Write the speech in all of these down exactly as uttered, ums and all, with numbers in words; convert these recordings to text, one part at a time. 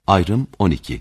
Ayrım on iki.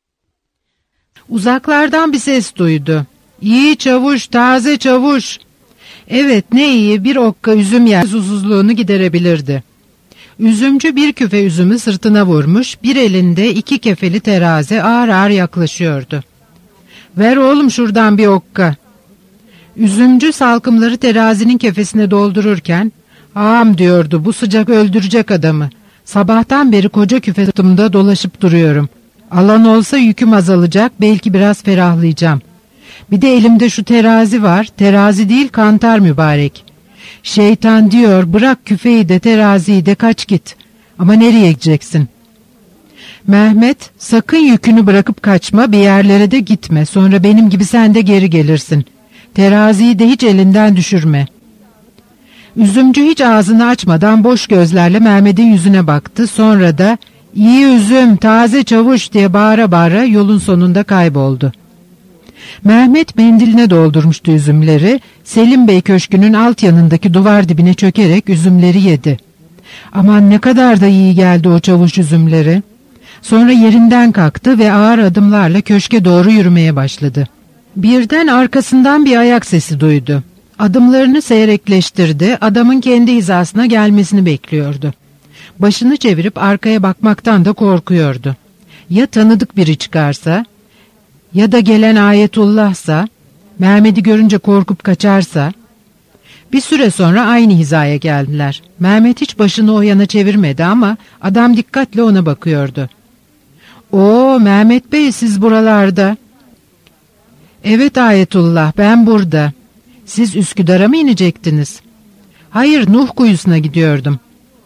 Uzaklardan bir ses duydu. İyi çavuş, taze çavuş. Evet, ne iyi, bir okka üzüm yer susuzluğunu giderebilirdi. Üzümcü bir küfe üzümü sırtına vurmuş, bir elinde iki kefeli terazi ağır ağır yaklaşıyordu. Ver oğlum şuradan bir okka. Üzümcü salkımları terazinin kefesine doldururken, ağam diyordu, bu sıcak öldürecek adamı. Sabahtan beri koca küfe sırtımda dolaşıp duruyorum. Alan olsa yüküm azalacak, belki biraz ferahlayacağım. Bir de elimde şu terazi var, terazi değil kantar mübarek. Şeytan diyor, bırak küfeyi de teraziyi de kaç git. Ama nereye gideceksin? Mehmet, sakın yükünü bırakıp kaçma, bir yerlere de gitme. Sonra benim gibi sen de geri gelirsin. Teraziyi de hiç elinden düşürme. Üzümcü hiç ağzını açmadan boş gözlerle Mehmet'in yüzüne baktı. Sonra da iyi üzüm, taze çavuş diye bağıra bağıra yolun sonunda kayboldu. Mehmet mendiline doldurmuştu üzümleri. Selim Bey köşkünün alt yanındaki duvar dibine çökerek üzümleri yedi. Aman ne kadar da iyi geldi o çavuş üzümleri. Sonra yerinden kalktı ve ağır adımlarla köşke doğru yürümeye başladı. Birden arkasından bir ayak sesi duydu. Adımlarını seyrekleştirdi, adamın kendi hizasına gelmesini bekliyordu. Başını çevirip arkaya bakmaktan da korkuyordu. Ya tanıdık biri çıkarsa, ya da gelen Ayetullah'sa, Mehmet'i görünce korkup kaçarsa. Bir süre sonra aynı hizaya geldiler. Mehmet hiç başını o yana çevirmedi ama adam dikkatle ona bakıyordu. Oo Mehmet Bey, siz buralarda. Evet Ayetullah, ben burada. Siz Üsküdar'a mı inecektiniz? Hayır, Nuh Kuyusu'na gidiyordum.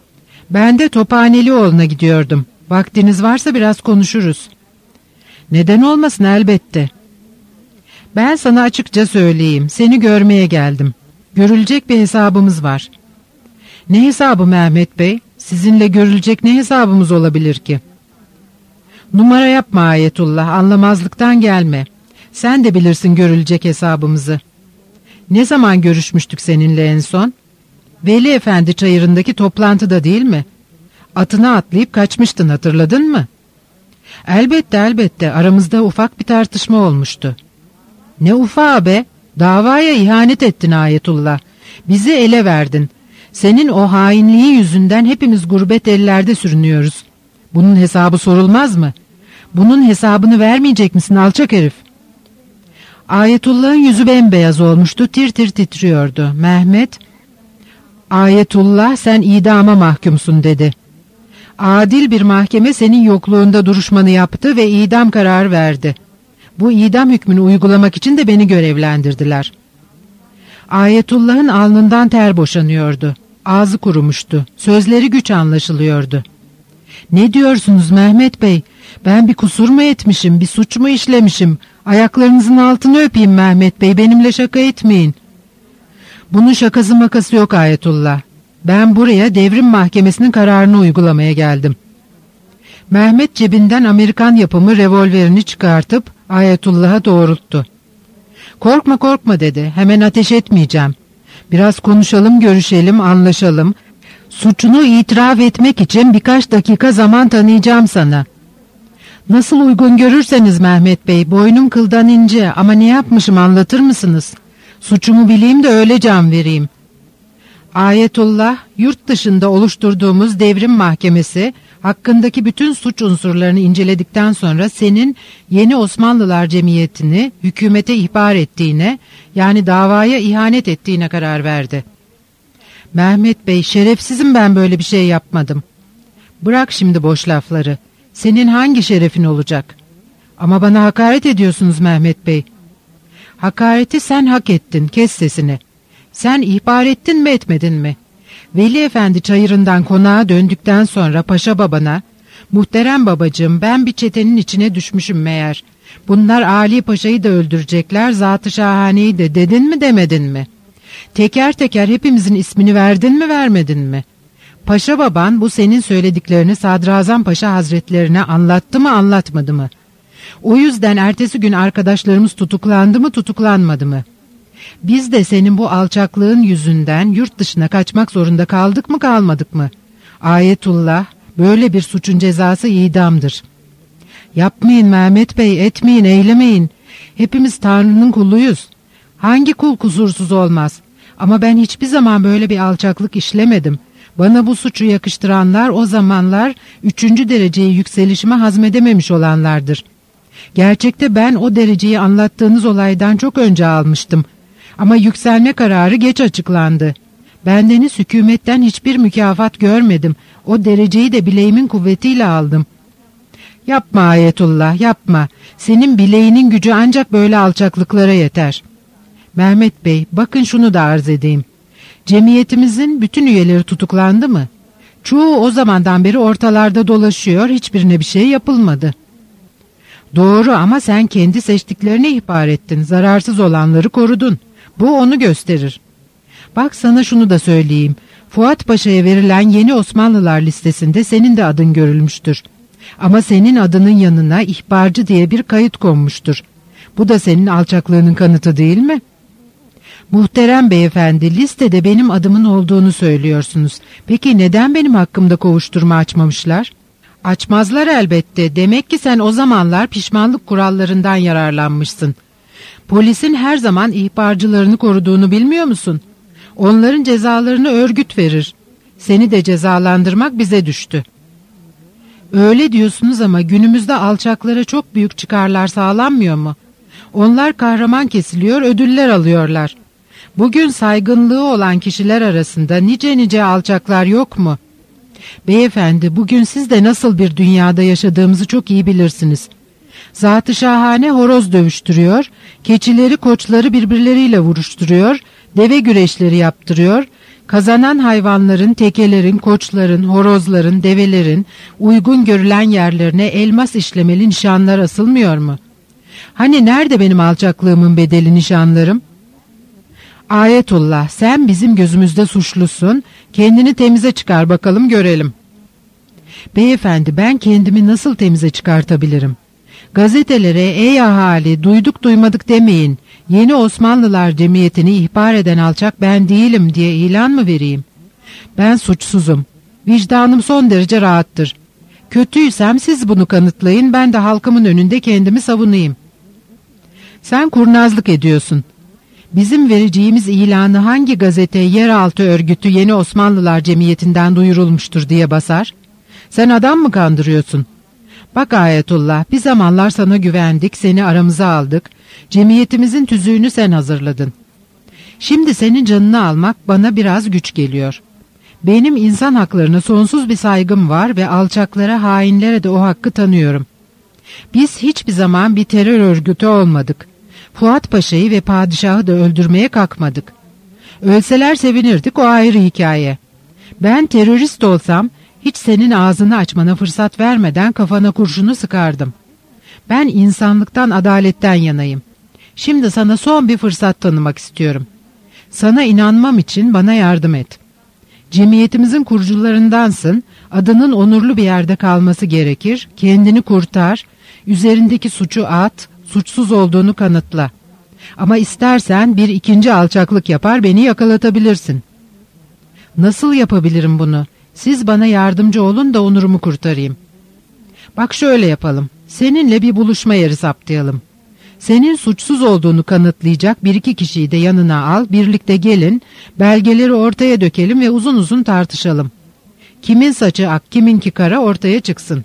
Ben de Tophanelioğlu'na gidiyordum. Vaktiniz varsa biraz konuşuruz. Neden olmasın, elbette. Ben sana açıkça söyleyeyim, seni görmeye geldim. Görülecek bir hesabımız var. Ne hesabı Mehmet Bey? Sizinle görülecek ne hesabımız olabilir ki? Numara yapma Ayetullah, anlamazlıktan gelme. Sen de bilirsin görülecek hesabımızı. Ne zaman görüşmüştük seninle en son? Veli Efendi çayırındaki toplantıda değil mi? Atına atlayıp kaçmıştın, hatırladın mı? Elbette elbette, aramızda ufak bir tartışma olmuştu. Ne ufağı be? Davaya ihanet ettin Ayetullah. Bizi ele verdin. Senin o hainliği yüzünden hepimiz gurbet ellerde sürünüyoruz. Bunun hesabı sorulmaz mı? Bunun hesabını vermeyecek misin alçak herif? Ayetullah'ın yüzü bembeyaz olmuştu, tir tir titriyordu. Mehmet, Ayetullah sen idama mahkumsun dedi. Adil bir mahkeme senin yokluğunda duruşmanı yaptı ve idam kararı verdi. Bu idam hükmünü uygulamak için de beni görevlendirdiler. Ayetullah'ın alnından ter boşanıyordu. Ağzı kurumuştu. Sözleri güç anlaşılıyordu. Ne diyorsunuz Mehmet Bey? Ben bir kusur mu etmişim, bir suç mu işlemişim? Ayaklarınızın altını öpeyim Mehmet Bey, benimle şaka etmeyin. Bunun şakası makası yok Ayetullah. Ben buraya devrim mahkemesinin kararını uygulamaya geldim. Mehmet cebinden Amerikan yapımı revolverini çıkartıp Ayetullah'a doğrulttu. Korkma korkma dedi, hemen ateş etmeyeceğim. Biraz konuşalım, görüşelim, anlaşalım. Suçunu itiraf etmek için birkaç dakika zaman tanıyacağım sana. Nasıl uygun görürseniz Mehmet Bey, boynum kıldan ince ama ne yapmışım anlatır mısınız? Suçumu bileyim de öyle can vereyim. Ayetullah, yurt dışında oluşturduğumuz devrim mahkemesi hakkındaki bütün suç unsurlarını inceledikten sonra senin Yeni Osmanlılar Cemiyeti'ni hükümete ihbar ettiğine, yani davaya ihanet ettiğine karar verdi. Mehmet Bey, şerefsizim, ben böyle bir şey yapmadım. Bırak şimdi boş lafları. Senin hangi şerefin olacak? Ama bana hakaret ediyorsunuz Mehmet Bey. Hakareti sen hak ettin, kes sesini. Sen ihbar ettin mi etmedin mi? Veli Efendi çayırından konağa döndükten sonra paşa babana, muhterem babacığım ben bir çetenin içine düşmüşüm meğer. Bunlar Ali Paşa'yı da öldürecekler, Zat-ı Şahane'yi de dedin mi demedin mi? Teker teker hepimizin ismini verdin mi vermedin mi? Paşa baban bu senin söylediklerini Sadrazam Paşa Hazretlerine anlattı mı anlatmadı mı? O yüzden ertesi gün arkadaşlarımız tutuklandı mı tutuklanmadı mı? Biz de senin bu alçaklığın yüzünden yurt dışına kaçmak zorunda kaldık mı kalmadık mı? Ayetullah, böyle bir suçun cezası idamdır. Yapmayın Mehmet Bey, etmeyin, eylemeyin. Hepimiz Tanrı'nın kuluyuz. Hangi kul kusursuz olmaz? Ama ben hiçbir zaman böyle bir alçaklık işlemedim. Bana bu suçu yakıştıranlar o zamanlar üçüncü dereceyi yükselişime hazmedememiş olanlardır. Gerçekte ben o dereceyi anlattığınız olaydan çok önce almıştım. Ama yükselme kararı geç açıklandı. Bendeniz hükümetten hiçbir mükafat görmedim. O dereceyi de bileğimin kuvvetiyle aldım. Yapma Ayetullah, yapma. Senin bileğinin gücü ancak böyle alçaklıklara yeter. Mehmet Bey, bakın şunu da arz edeyim. Cemiyetimizin bütün üyeleri tutuklandı mı? Çoğu o zamandan beri ortalarda dolaşıyor, hiçbirine bir şey yapılmadı. Doğru, ama sen kendi seçtiklerine ihbar ettin, zararsız olanları korudun. Bu onu gösterir. Bak sana şunu da söyleyeyim. Fuat Paşa'ya verilen yeni Osmanlılar listesinde senin de adın görülmüştür. Ama senin adının yanına ihbarcı diye bir kayıt konmuştur. Bu da senin alçaklığının kanıtı değil mi? Muhterem beyefendi, listede benim adımın olduğunu söylüyorsunuz. Peki neden benim hakkımda kovuşturma açmamışlar? Açmazlar elbette. Demek ki sen o zamanlar pişmanlık kurallarından yararlanmışsın. Polisin her zaman ihbarcılarını koruduğunu bilmiyor musun? Onların cezalarını örgüt verir. Seni de cezalandırmak bize düştü. Öyle diyorsunuz ama günümüzde alçaklara çok büyük çıkarlar sağlanmıyor mu? Onlar kahraman kesiliyor, ödüller alıyorlar. Bugün saygınlığı olan kişiler arasında nice nice alçaklar yok mu? Beyefendi, bugün siz de nasıl bir dünyada yaşadığımızı çok iyi bilirsiniz. Zat-ı şahane horoz dövüştürüyor, keçileri koçları birbirleriyle vuruşturuyor, deve güreşleri yaptırıyor, kazanan hayvanların, tekelerin, koçların, horozların, develerin uygun görülen yerlerine elmas işlemeli nişanlar asılmıyor mu? Hani nerede benim alçaklığımın bedeli nişanlarım? Ayetullah, sen bizim gözümüzde suçlusun, kendini temize çıkar bakalım görelim. Beyefendi, ben kendimi nasıl temize çıkartabilirim? Gazetelere ey ahali duyduk duymadık demeyin, yeni Osmanlılar Cemiyeti'ni ihbar eden alçak ben değilim diye ilan mı vereyim? Ben suçsuzum, vicdanım son derece rahattır. Kötüysem siz bunu kanıtlayın, ben de halkımın önünde kendimi savunayım. Sen kurnazlık ediyorsun. Bizim vereceğimiz ilanı hangi gazete yeraltı örgütü Yeni Osmanlılar Cemiyeti'nden duyurulmuştur diye basar? Sen adam mı kandırıyorsun? Bak Ayetullah, bir zamanlar sana güvendik, seni aramıza aldık, cemiyetimizin tüzüğünü sen hazırladın. Şimdi senin canını almak bana biraz güç geliyor. Benim insan haklarına sonsuz bir saygım var ve alçaklara, hainlere de o hakkı tanıyorum. Biz hiçbir zaman bir terör örgütü olmadık. Fuat Paşa'yı ve padişahı da öldürmeye kalkmadık. Ölseler sevinirdik, o ayrı hikaye. Ben terörist olsam hiç senin ağzını açmana fırsat vermeden kafana kurşunu sıkardım. Ben insanlıktan, adaletten yanayım. Şimdi sana son bir fırsat tanımak istiyorum. Sana inanmam için bana yardım et. Cemiyetimizin kurucularındansın, adının onurlu bir yerde kalması gerekir, kendini kurtar, üzerindeki suçu at, suçsuz olduğunu kanıtla. Ama istersen bir ikinci alçaklık yapar beni yakalatabilirsin. Nasıl yapabilirim bunu? Siz bana yardımcı olun da onurumu kurtarayım. Bak şöyle yapalım. Seninle bir buluşma yeri saptayalım. Senin suçsuz olduğunu kanıtlayacak bir iki kişiyi de yanına al, birlikte gelin, belgeleri ortaya dökelim ve uzun uzun tartışalım. Kimin saçı ak, kiminki kara ortaya çıksın.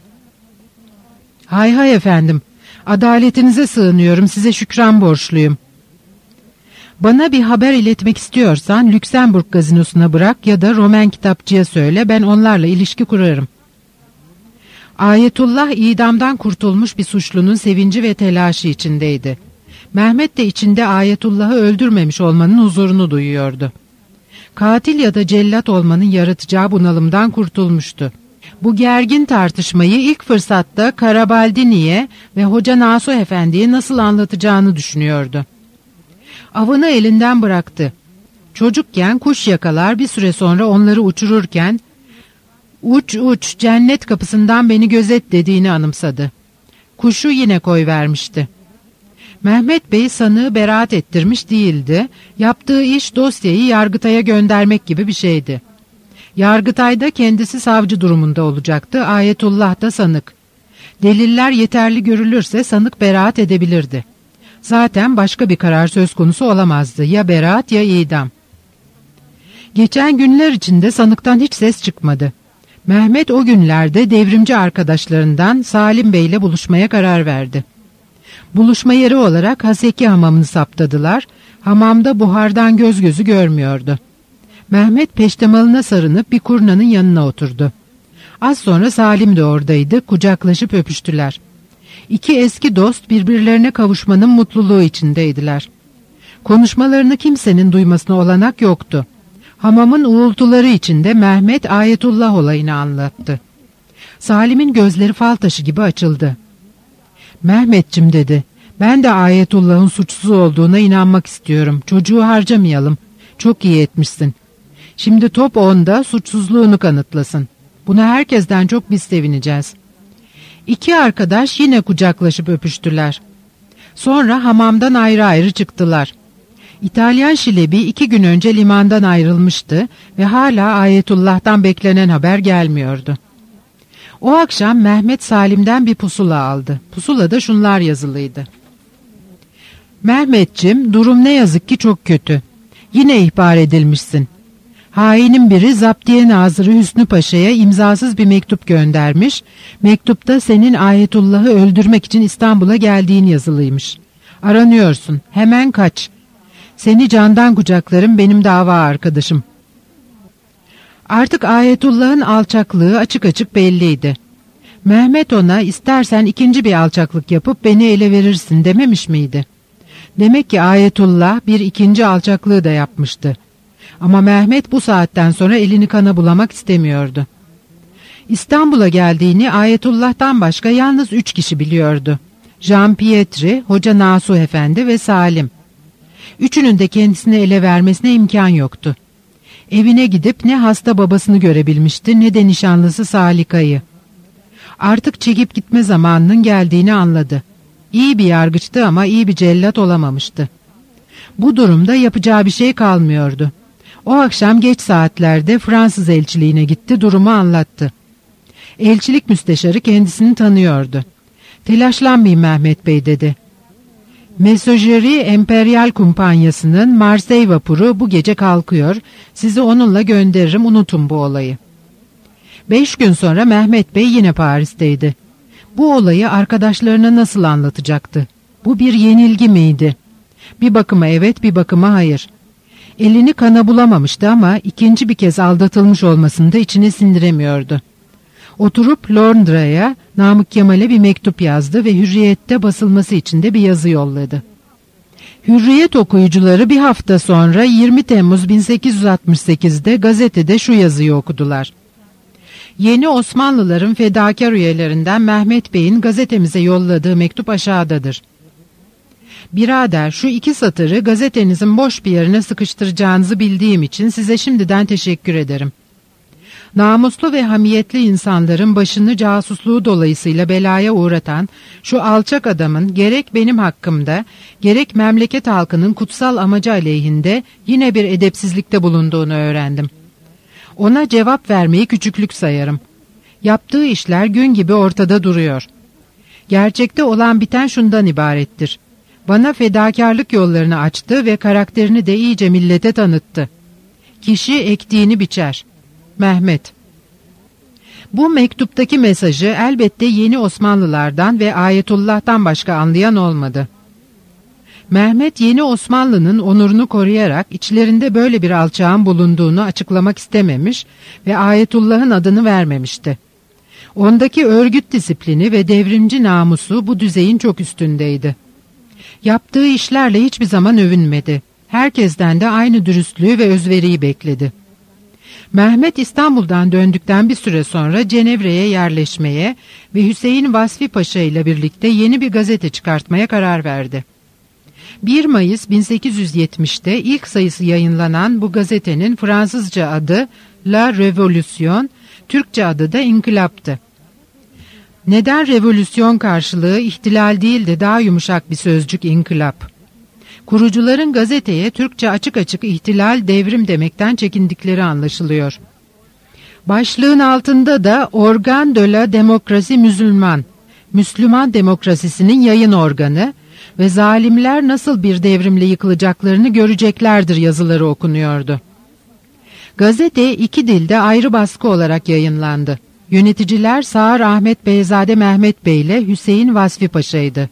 Hay hay efendim, adaletinize sığınıyorum, size şükran borçluyum. Bana bir haber iletmek istiyorsan Lüksemburg gazinosuna bırak ya da Roman kitapçıya söyle, ben onlarla ilişki kurarım. Ayetullah idamdan kurtulmuş bir suçlunun sevinci ve telaşı içindeydi. Mehmet de içinde Ayetullah'ı öldürmemiş olmanın huzurunu duyuyordu. Katil ya da cellat olmanın yaratacağı bunalımdan kurtulmuştu. Bu gergin tartışmayı ilk fırsatta Karabaldini'ye ve Hoca Nasuh Efendi'ye nasıl anlatacağını düşünüyordu. Avını elinden bıraktı. Çocukken kuş yakalar, bir süre sonra onları uçururken "Uç uç, cennet kapısından beni gözet" dediğini anımsadı. Kuşu yine koyvermişti. Mehmet Bey sanığı beraat ettirmiş değildi. Yaptığı iş dosyayı Yargıtay'a göndermek gibi bir şeydi. Yargıtay'da kendisi savcı durumunda olacaktı, Ayetullah da sanık. Deliller yeterli görülürse sanık beraat edebilirdi. Zaten başka bir karar söz konusu olamazdı. Ya beraat ya idam. Geçen günler içinde sanıktan hiç ses çıkmadı. Mehmet o günlerde devrimci arkadaşlarından Salim Bey ile buluşmaya karar verdi. Buluşma yeri olarak Haseki hamamını saptadılar. Hamamda buhardan göz gözü görmüyordu. Mehmet peştemalına sarınıp bir kurnanın yanına oturdu. Az sonra Salim de oradaydı, kucaklaşıp öpüştüler. İki eski dost birbirlerine kavuşmanın mutluluğu içindeydiler. Konuşmalarını kimsenin duymasına olanak yoktu. Hamamın uğultuları içinde Mehmet Ayetullah olayını anlattı. Salim'in gözleri fal taşı gibi açıldı. "Mehmetçim," dedi, "ben de Ayetullah'ın suçsuz olduğuna inanmak istiyorum. Çocuğu harcamayalım. Çok iyi etmişsin. Şimdi top onda suçsuzluğunu kanıtlasın. Buna herkesten çok biz sevineceğiz." İki arkadaş yine kucaklaşıp öpüştüler. Sonra hamamdan ayrı ayrı çıktılar. İtalyan Şilebi iki gün önce limandan ayrılmıştı ve hala Ayetullah'tan beklenen haber gelmiyordu. O akşam Mehmet Salim'den bir pusula aldı. Pusulada şunlar yazılıydı: "Mehmetçim, durum ne yazık ki çok kötü. Yine ihbar edilmişsin. Hainin biri Zaptiye Nazırı Hüsnü Paşa'ya imzasız bir mektup göndermiş. Mektupta senin Ayetullah'ı öldürmek için İstanbul'a geldiğin yazılıymış. Aranıyorsun. Hemen kaç. Seni candan kucaklarım, benim dava arkadaşım." Artık Ayetullah'ın alçaklığı açık açık belliydi. Mehmet ona istersen ikinci bir alçaklık yapıp beni ele verirsin dememiş miydi? Demek ki Ayetullah bir ikinci alçaklığı da yapmıştı. Ama Mehmet bu saatten sonra elini kana bulamak istemiyordu. İstanbul'a geldiğini Ayetullah'tan başka yalnız üç kişi biliyordu: Jean Pietri, Hoca Nasuh Efendi ve Salim. Üçünün de kendisini ele vermesine imkan yoktu. Evine gidip ne hasta babasını görebilmişti ne de nişanlısı Salika'yı. Artık çekip gitme zamanının geldiğini anladı. İyi bir yargıçtı ama iyi bir cellat olamamıştı. Bu durumda yapacağı bir şey kalmıyordu. O akşam geç saatlerde Fransız elçiliğine gitti, durumu anlattı. Elçilik müsteşarı kendisini tanıyordu. "Telaşlanmayın Mehmet Bey," dedi. "Messagerie Emperyal Kumpanyası'nın Marseille vapuru bu gece kalkıyor. Sizi onunla gönderirim, unutun bu olayı." Beş gün sonra Mehmet Bey yine Paris'teydi. Bu olayı arkadaşlarına nasıl anlatacaktı? Bu bir yenilgi miydi? Bir bakıma evet, bir bakıma hayır. Elini kana bulamamıştı ama ikinci bir kez aldatılmış olmasını da içine sindiremiyordu. Oturup Londra'ya Namık Kemal'e bir mektup yazdı ve Hürriyet'te basılması için de bir yazı yolladı. Hürriyet okuyucuları bir hafta sonra yirmi Temmuz bin sekiz yüz altmış sekiz'de gazetede şu yazıyı okudular: "Yeni Osmanlıların fedakar üyelerinden Mehmet Bey'in gazetemize yolladığı mektup aşağıdadır. Birader, şu iki satırı gazetenizin boş bir yerine sıkıştıracağınızı bildiğim için size şimdiden teşekkür ederim. Namuslu ve hamiyetli insanların başını casusluğu dolayısıyla belaya uğratan şu alçak adamın gerek benim hakkımda gerek memleket halkının kutsal amacı aleyhinde yine bir edepsizlikte bulunduğunu öğrendim. Ona cevap vermeyi küçüklük sayarım. Yaptığı işler gün gibi ortada duruyor. Gerçekte olan biten şundan ibarettir: bana fedakarlık yollarını açtı ve karakterini de iyice millete tanıttı. Kişi ektiğini biçer. Mehmet." Bu mektuptaki mesajı elbette yeni Osmanlılardan ve Ayetullah'tan başka anlayan olmadı. Mehmet yeni Osmanlı'nın onurunu koruyarak içlerinde böyle bir alçağın bulunduğunu açıklamak istememiş ve Ayetullah'ın adını vermemişti. Ondaki örgüt disiplini ve devrimci namusu bu düzeyin çok üstündeydi. Yaptığı işlerle hiçbir zaman övünmedi. Herkesten de aynı dürüstlüğü ve özveriyi bekledi. Mehmet İstanbul'dan döndükten bir süre sonra Cenevre'ye yerleşmeye ve Hüseyin Vasfi Paşa ile birlikte yeni bir gazete çıkartmaya karar verdi. bir Mayıs bin sekiz yüz yetmiş'te ilk sayısı yayınlanan bu gazetenin Fransızca adı La Révolution, Türkçe adı da İnkılap'tı. Neden revolüsyon karşılığı ihtilal değil de daha yumuşak bir sözcük inkılap? Kurucuların gazeteye Türkçe açık açık ihtilal, devrim demekten çekindikleri anlaşılıyor. Başlığın altında da Organ de la Demokrasi Müslüman, Müslüman demokrasisinin yayın organı ve zalimler nasıl bir devrimle yıkılacaklarını göreceklerdir yazıları okunuyordu. Gazete iki dilde ayrı baskı olarak yayınlandı. Yöneticiler Sağır Ahmet Beyzade Mehmet Bey ile Hüseyin Vasfi Paşa'ydı.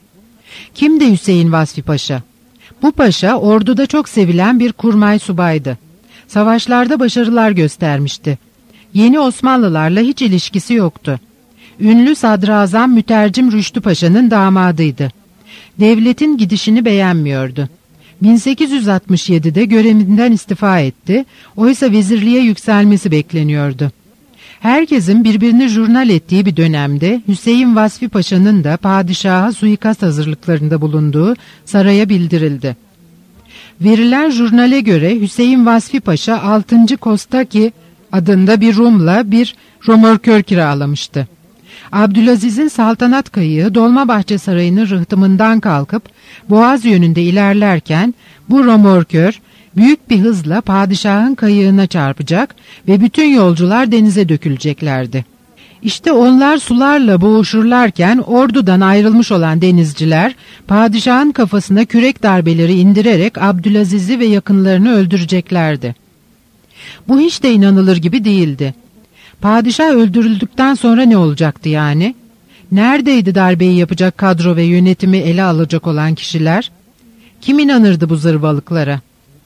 Kimdi Hüseyin Vasfi Paşa? Bu paşa orduda çok sevilen bir kurmay subaydı. Savaşlarda başarılar göstermişti. Yeni Osmanlılarla hiç ilişkisi yoktu. Ünlü Sadrazam Mütercim Rüştü Paşa'nın damadıydı. Devletin gidişini beğenmiyordu. bin sekiz yüz altmış yedide görevinden istifa etti, oysa vezirliğe yükselmesi bekleniyordu. Herkesin birbirini jurnal ettiği bir dönemde Hüseyin Vasfi Paşa'nın da padişaha suikast hazırlıklarında bulunduğu saraya bildirildi. Verilen jurnale göre Hüseyin Vasfi Paşa altıncı Kostaki adında bir Rum'la bir romorkör kiralamıştı. Abdülaziz'in saltanat kayığı Dolmabahçe Sarayı'nın rıhtımından kalkıp Boğaz yönünde ilerlerken bu romorkör büyük bir hızla padişahın kayığına çarpacak ve bütün yolcular denize döküleceklerdi. İşte onlar sularla boğuşurlarken ordudan ayrılmış olan denizciler padişahın kafasına kürek darbeleri indirerek Abdülaziz'i ve yakınlarını öldüreceklerdi. Bu hiç de inanılır gibi değildi. Padişah öldürüldükten sonra ne olacaktı yani? Neredeydi darbeyi yapacak kadro ve yönetimi ele alacak olan kişiler? Kim inanırdı bu zırvalıklara?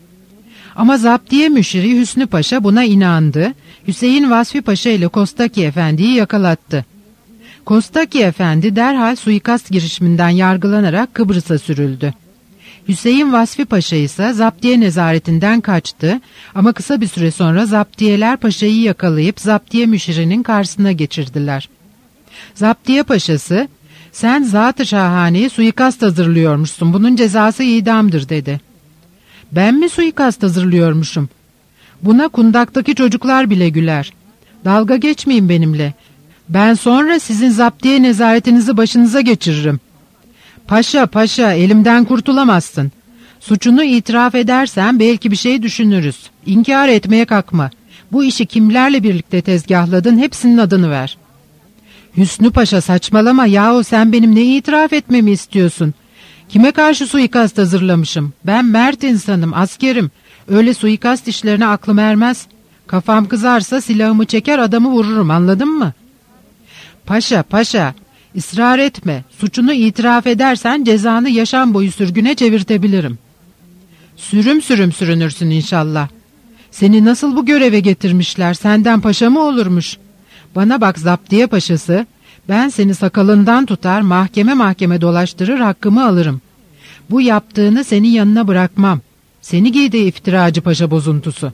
Ama zaptiye müşiri Hüsnü Paşa buna inandı. Hüseyin Vasfi Paşa ile Kostaki Efendi'yi yakalattı. Kostaki Efendi derhal suikast girişiminden yargılanarak Kıbrıs'a sürüldü. Hüseyin Vasfi Paşa ise zaptiye nezaretinden kaçtı ama kısa bir süre sonra zaptiyeler paşayı yakalayıp zaptiye müşirinin karşısına geçirdiler. Zaptiye paşası, "Sen Zat-ı Şahane'ye suikast hazırlıyormuşsun, bunun cezası idamdır," dedi. "Ben mi suikast hazırlıyormuşum? Buna kundaktaki çocuklar bile güler. Dalga geçmeyin benimle. Ben sonra sizin zaptiye nezaretinizi başınıza geçiririm." "Paşa, paşa, elimden kurtulamazsın. Suçunu itiraf edersen belki bir şey düşünürüz. İnkar etmeye kalkma. Bu işi kimlerle birlikte tezgahladın, hepsinin adını ver." "Hüsnü Paşa, saçmalama yahu, sen benim ne itiraf etmemi istiyorsun? Kime karşı suikast hazırlamışım? Ben mert insanım, askerim. Öyle suikast işlerine aklım ermez. Kafam kızarsa silahımı çeker adamı vururum, anladın mı?" "Paşa, paşa, ısrar etme. Suçunu itiraf edersen cezanı yaşam boyu sürgüne çevirtebilirim." "Sürüm sürüm sürünürsün inşallah. Seni nasıl bu göreve getirmişler? Senden paşa mı olurmuş? Bana bak zaptiye paşası, ben seni sakalından tutar, mahkeme mahkeme dolaştırır, hakkımı alırım. Bu yaptığını senin yanına bırakmam. Seni giydi iftiracı paşa bozuntusu."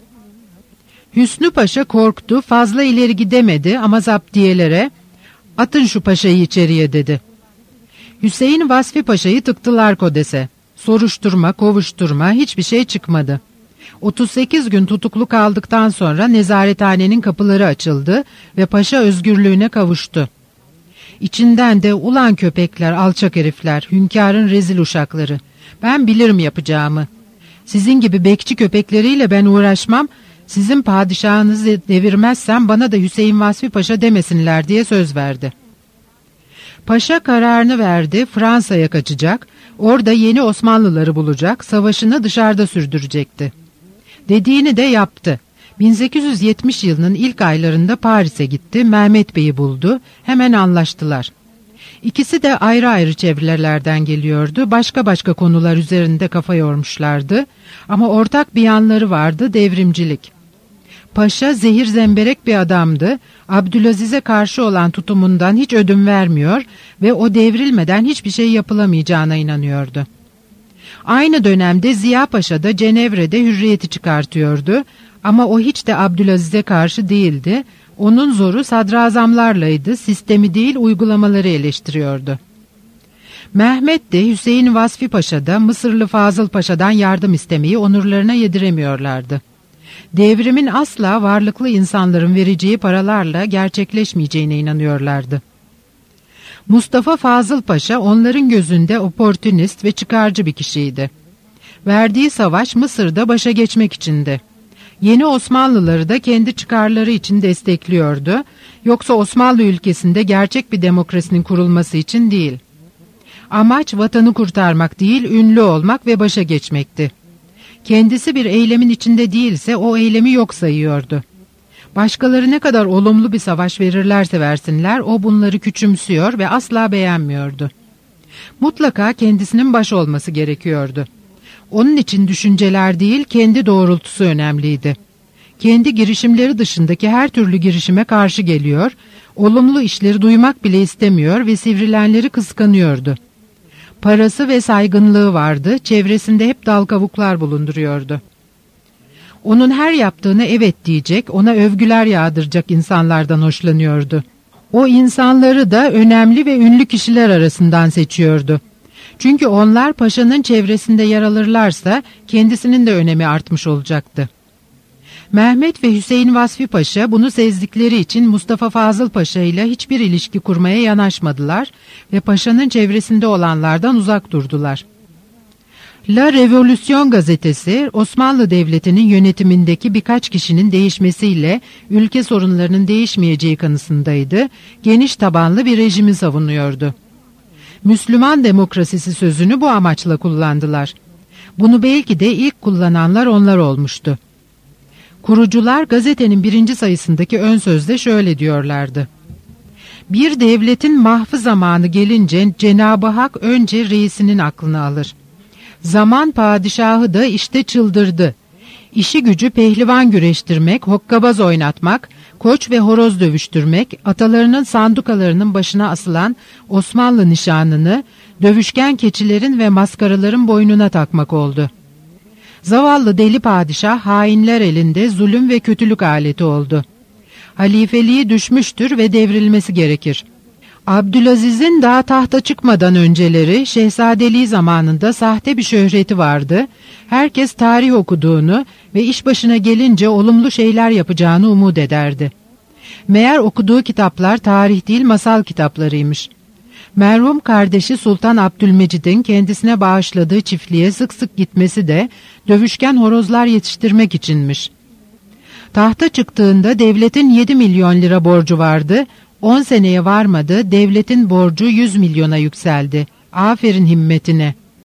Hüsnü Paşa korktu, fazla ileri gidemedi ama zaptiyelere, "Atın şu paşayı içeriye," dedi. Hüseyin Vasfi Paşa'yı tıktılar kodese. Soruşturma, kovuşturma, hiçbir şey çıkmadı. otuz sekiz gün tutuklu kaldıktan sonra nezarethanenin kapıları açıldı ve paşa özgürlüğüne kavuştu. İçinden de, "Ulan köpekler, alçak herifler, hünkârın rezil uşakları. Ben bilirim yapacağımı. Sizin gibi bekçi köpekleriyle ben uğraşmam, sizin padişahınızı devirmezsem bana da Hüseyin Vasfi Paşa demesinler," diye söz verdi. Paşa kararını verdi, Fransa'ya kaçacak, orada yeni Osmanlıları bulacak, savaşını dışarıda sürdürecekti. Dediğini de yaptı. bin sekiz yüz yetmiş yılının ilk aylarında Paris'e gitti, Mehmet Bey'i buldu, hemen anlaştılar. İkisi de ayrı ayrı çevrelerden geliyordu, başka başka konular üzerinde kafa yormuşlardı ama ortak bir yanları vardı, devrimcilik. Paşa zehir zemberek bir adamdı, Abdülaziz'e karşı olan tutumundan hiç ödün vermiyor ve o devrilmeden hiçbir şey yapılamayacağına inanıyordu. Aynı dönemde Ziya Paşa da Cenevre'de hürriyeti çıkartıyordu ama o hiç de Abdülaziz'e karşı değildi, onun zoru sadrazamlarlaydı, sistemi değil uygulamaları eleştiriyordu. Mehmet de Hüseyin Vasfi Paşa da Mısırlı Fazıl Paşa'dan yardım istemeyi onurlarına yediremiyorlardı. Devrimin asla varlıklı insanların vereceği paralarla gerçekleşmeyeceğine inanıyorlardı. Mustafa Fazıl Paşa onların gözünde oportunist ve çıkarcı bir kişiydi. Verdiği savaş Mısır'da başa geçmek içindi. Yeni Osmanlıları da kendi çıkarları için destekliyordu. Yoksa Osmanlı ülkesinde gerçek bir demokrasinin kurulması için değil. Amaç vatanı kurtarmak değil, ünlü olmak ve başa geçmekti. Kendisi bir eylemin içinde değilse o eylemi yok sayıyordu. Başkaları ne kadar olumlu bir savaş verirlerse versinler, o bunları küçümsüyor ve asla beğenmiyordu. Mutlaka kendisinin baş olması gerekiyordu. Onun için düşünceler değil, kendi doğrultusu önemliydi. Kendi girişimleri dışındaki her türlü girişime karşı geliyor, olumlu işleri duymak bile istemiyor ve sivrilenleri kıskanıyordu. Parası ve saygınlığı vardı, çevresinde hep dal kavuklar bulunduruyordu. Onun her yaptığına evet diyecek, ona övgüler yağdıracak insanlardan hoşlanıyordu. O insanları da önemli ve ünlü kişiler arasından seçiyordu. Çünkü onlar paşanın çevresinde yer alırlarsa kendisinin de önemi artmış olacaktı. Mehmet ve Hüseyin Vasfi Paşa bunu sezdikleri için Mustafa Fazıl Paşa ile hiçbir ilişki kurmaya yanaşmadılar ve paşanın çevresinde olanlardan uzak durdular. La Revolüsyon gazetesi Osmanlı Devleti'nin yönetimindeki birkaç kişinin değişmesiyle ülke sorunlarının değişmeyeceği kanısındaydı, geniş tabanlı bir rejimi savunuyordu. Müslüman demokrasisi sözünü bu amaçla kullandılar. Bunu belki de ilk kullananlar onlar olmuştu. Kurucular gazetenin birinci sayısındaki ön sözde şöyle diyorlardı. Bir devletin mahfı zamanı gelince Cenab-ı Hak önce reisinin aklını alır. Zaman padişahı da işte çıldırdı. İşi gücü pehlivan güreştirmek, hokkabaz oynatmak, koç ve horoz dövüştürmek, atalarının sandukalarının başına asılan Osmanlı nişanını dövüşken keçilerin ve maskaraların boynuna takmak oldu. Zavallı deli padişah hainler elinde zulüm ve kötülük aleti oldu. Halifeliği düşmüştür ve devrilmesi gerekir. Abdülaziz'in daha tahta çıkmadan önceleri şehzadeliği zamanında sahte bir şöhreti vardı. Herkes tarih okuduğunu ve iş başına gelince olumlu şeyler yapacağını umut ederdi. Meğer okuduğu kitaplar tarih değil masal kitaplarıymış. Merhum kardeşi Sultan Abdülmecid'in kendisine bağışladığı çiftliğe sık sık gitmesi de dövüşken horozlar yetiştirmek içinmiş. Tahta çıktığında devletin yedi milyon lira borcu vardı. on seneye varmadı, devletin borcu yüz milyona yükseldi. Aferin himmetine.